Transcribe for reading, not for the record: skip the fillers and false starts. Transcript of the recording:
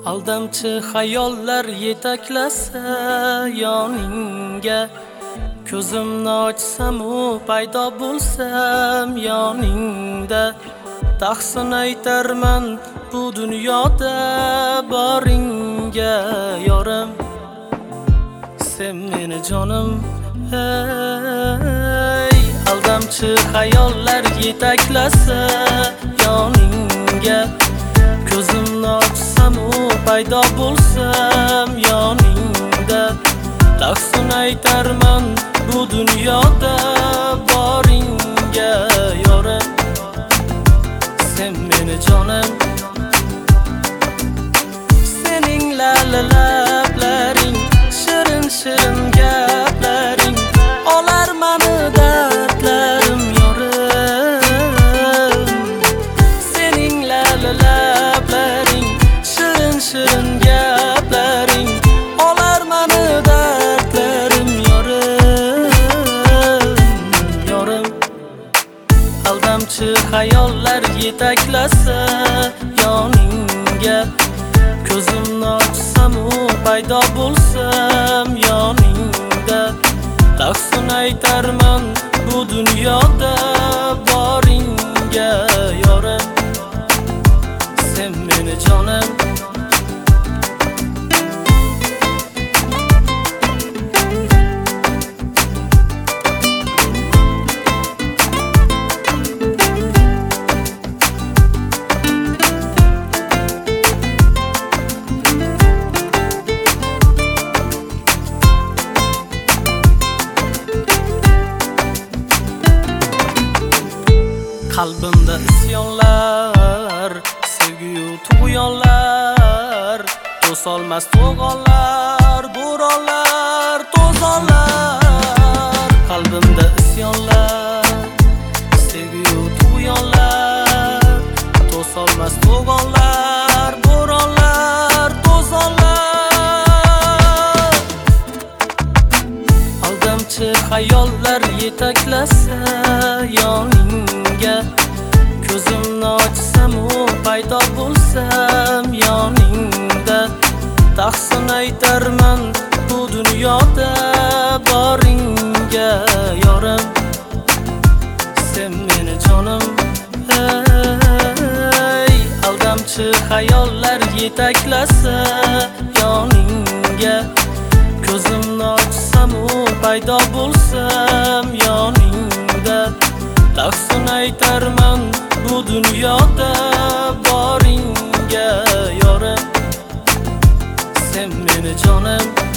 Aldamchi xayollar yetaklasa yoningga, ko'zimni ochsam u paydo bo'lsam yoningda, tahsin aytarman bu dunyoda boringga yorim. Sen meni jonim, ey aldamchi xayollar yetaklasa yoningga, ko'zimni ochsam u paydo bo'lsam yoningda, tahsin aytarman bu dunyoda boringga yorim. Sen meni jonim, sening lablaring, shirin shirin gaplaring olar mani dardlarim yorim. Sening lablaring, shirin shirin gaplaring olar mani dardlarim yorim, yorim. Aldamchi xayollar yetaklasa yoningga, ko'zimni ochsam u paydo bo'lsam yoningda, tahsin aytarman bu dunyoda boringga yorim. Sen meni jonim, qalbimda isyonlar, sevgi-yu tug'yonlar, to'solmas to'g'onlar, bo'ronlar, to'zonlar. Qalbimda isyonlar, sevgi-yu tug'yonlar, to'solmas to'g'onlar, bo'ronlar, to'zonlar. Aldamchi xayollar yetaklasa yoningga, ko'zimni ochsam u paydo bo'lsam yoningda, tahsin aytarman bu dunyoda boringga yorim. Sen meni jonim, ey aldamchi xayollar yetaklasa yoningga, ko'zimni ochsam u paydo bo'lsam yoningda, tahsin aytarman bu dunyoda boringga yorim. Sen meni jonim,